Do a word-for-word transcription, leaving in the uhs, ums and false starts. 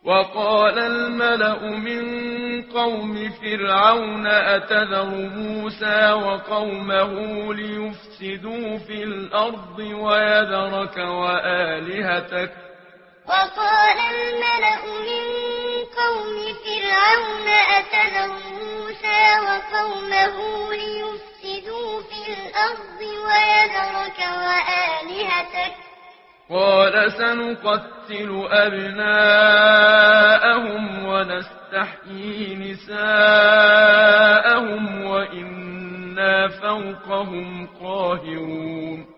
وقال الملأ من قوم فرعون أتذر موسى وقومه ليفسدوا في الأرض ويذرك وآلهتك وقال الملأ من قوم فرعون أتذر موسى وقومه ليفسدوا في الأرض ويذرك وآلهتك قال سنقتل أبناءهم ونستحيي نساءهم وإنا فوقهم قاهرون